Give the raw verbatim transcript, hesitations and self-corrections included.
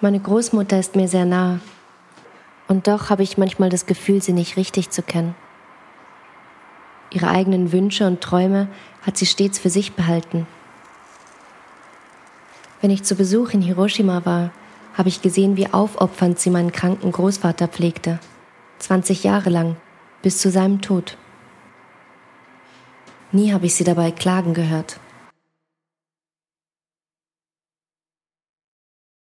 Meine Großmutter ist mir sehr nahe. Und doch habe ich manchmal das Gefühl, sie nicht richtig zu kennen. Ihre eigenen Wünsche und Träume hat sie stets für sich behalten. Wenn ich zu Besuch in Hiroshima war, habe ich gesehen, wie aufopfernd sie meinen kranken Großvater pflegte. zwanzig Jahre lang, bis zu seinem Tod. Nie habe ich sie dabei klagen gehört.